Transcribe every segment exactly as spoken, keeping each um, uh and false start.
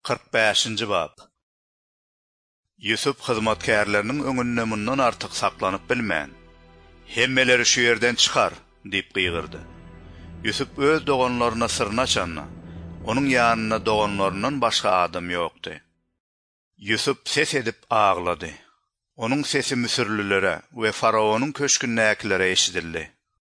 qirq beşinci bab. Yusuf hizmetkarlarının öňünde mundan artık saklanyp bilmän. Hemmeleri şu yerden çıkar, diýip gıýgyrdy. Yusuf öz doganlaryna sırrını açanna, onun ýanyna doganlaryndan başga adam ýokdy. Yusuf ses edip ağladı. Onun sesi Müsürlülere ve Faraonun köşkünnäkilere eşidildi.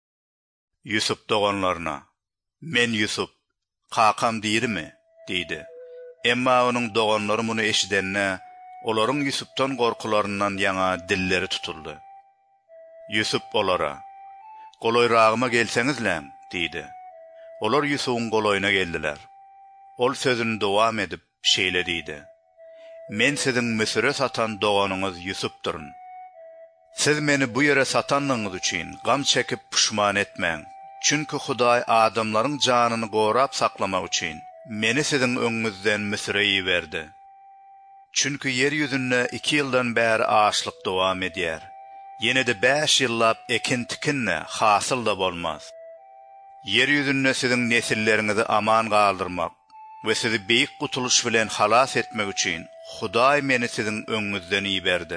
Yusuf doganlaryna, "Men Yusuf, kakam diýirmi?" diýdi. Emma onun doganlary muny eşidenne, olaryň Yusufdan gorkularyndan ýaňa dilleri tutuldy. Yusuf olara, "Goloýrağıma gelseňizler," diýdi. Olar Yusuf'un goloyuna geldiler. Ol sözünü dowam edip şeýle diýdi: "Men siziň Misire satan doganyňyz Yusufduryn. Siz meni bu ýere satanlygyňyz üçin gam çekip puşman etmäň. Çünki Hudaý adamlaryň janyny gorap saklamak üçin meni siziň öňüňizden Misire ýiberdi. Çünki yer ýüzünde iki ýyldan bäri açlyk dowam edýär. Ýene-de beş ýyllap ekin tikinne hasyl da bolmaz. Yer ýüzünde siziň nesilleриňizi aman galdyrmak we sizi beýik gutuluş bilen halas etmek üçin Hudaý meni siziň öňüňizden ýiberdi.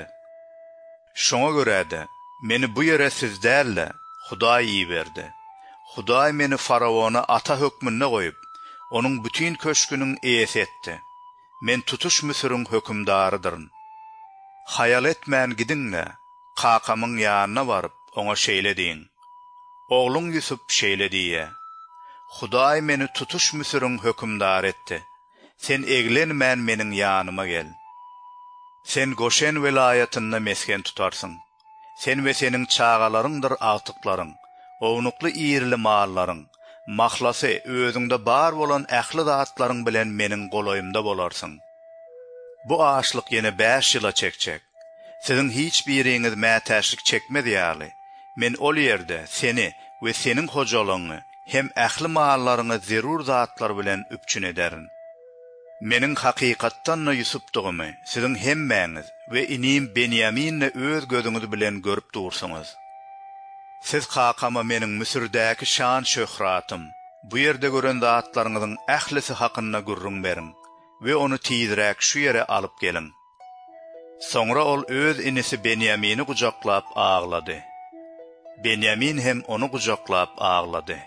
Şoňa görä-de meni bu ýere siz dälle, Hudaý ýiberdi. Hudaý meni Faraona ata hökmünde goýup, onuň bütün köşküniň eýesi etdi. Men tutuş Misiriň hökümdarydyryň. Hayal etmän gidinle, kakamyň ýanyna baryp, oňa şeýle diýin: Oğlun Yusuf şeýle diýe: Hudaý meni tutuş Misiriň hökümdary etdi. Sen eglenmän meniň ýanyma gel. Sen Goşen welaýatyna mesken tutarsyň. Sen we seniň çağalaryňdyr altyklaryň, ownukly ýerli mallaryň, mahlasy özüňde bar bolan ähli zatlaryň bilen meniň goloýumda bolarsyň. Bu açlyk ýene beş ýyla çekjek. Siziň hiç biriňiz mätäşlik çekmedi ýaly. Men ol ýerde seni we seniň hojalygyňy hem ähli mallaryňy zerur zatlar bilen üpçün ederin. Meniň hakykatdan Yusufdygymy siziň hemmäňiz we inim Benyaminni öz gözüňiz bilen görüp dursaňyz. Siz kakama meniň Müsirdäki şan şöhratym, bu ýerde gören zatlaryňyzyň ählisi hakynda gurrun berin we onu tiýdirek şu ýere alyp gelin." Soňra ol öz inisi Benyamini gujaklap ağladı. Benyamin hem onu gujaklap ağladı.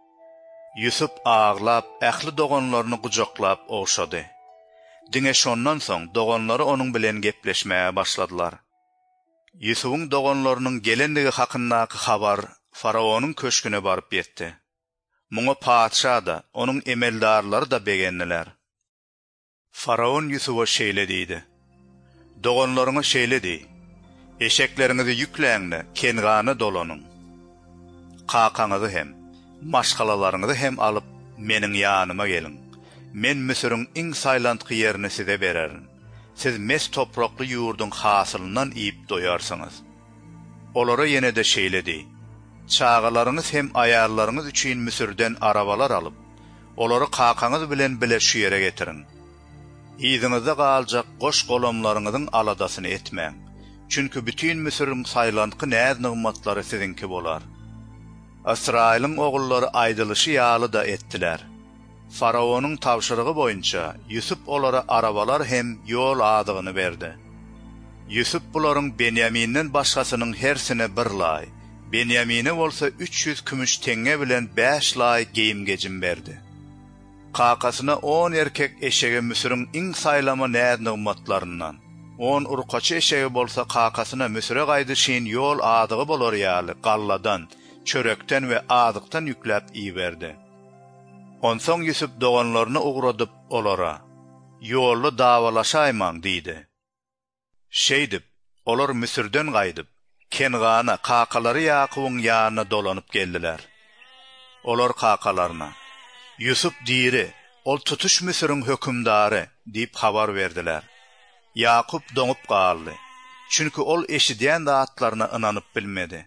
Yusuf ağlap ähli doganlaryny gujaklap oşady. Diňe şondan soň doganlary onuň bilen gepleşmäge başladylar. Yusuf'un doganlarynyň gelendigi hakyndaky habar Faraonyň köşküne baryp ýetdi. Muňa padşah da, onuň emeldarlary da begendiler. Faraon Yusuf'a şeýle diýdi: "Doganlaryňa şeýle diýi: Eşekleriňizi ýükläňle Kengana dolanyň. Kakanyňyzy hem, maşgalalaryňyzy hem alyp meniň ýanyma gelin. Men Misiriň iň saýlantky ýerini size bererin. Siz mes toprakly ýurdun hasylyndan iýip doýarsyňyz." Olara ýene-de şeýle diýi: "Çağalaryňyz hem aýallaryňyz üçin Misirden arabalar alyp, olary kakanyňyz bilen bile şu ýere getirin. Ýyzyňyzda galjak goş golamlaryňyzyň aladasyny etmäň. Çünki bütün Misiriň saýlantky näz nygmatlary sizinki bolar." Israýlyň ogullary aýdylysy ýaly da etdiler. Faraonyň tawşyrygy boýunça Yusuf olara arabalar hem ýol adygyny berdi. Yusuf bularyň Benyamin'den başgasynyň hersine bir lay, Benyamine bolsa üç yüz kümüş teňe bilen beş lay geyim gejim berdi. Kakasyna on erkek eşege Misiriň iň saýlama näz nygmatlaryndan, on urkaçy eşege bolsa kakasyna Misire gaýdyşyn ýol adygy bolar ýaly galladan, çörekten we adyktan ýükläp iýberdi. Onsoň Yusuf doganlaryny ugradyp olara: "Ýolly dawalaşaýman" diýdi. Şeýdip, olar Misirden gaýdyp, Kengana kakalary Ýakubyň ýanyna dolanyp geldiler. Olar kakalaryna: "Yusuf diýri, ol tutuş Misiriň hökümdary" diýip habar berdiler. Ýakup doňup galdy. Çünki ol eşidýän zatlaryna ynanyp bilmedi.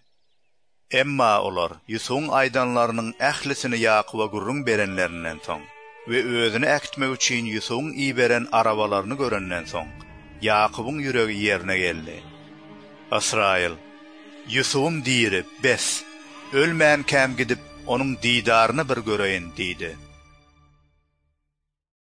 Emma olar Yusuf'un aydanlarynyň ählisini Ýakuba gurrun berenlerinden soň we özüni äkitmek üçin Yusuf'un iýberen arabalaryny görenden soň Ýakubyň ýüregi ýerine geldi. Israýil: "Yusuf'um diýri, bes, ölmän käm gidip onuň diýdaryny bir göreýin" diýdi.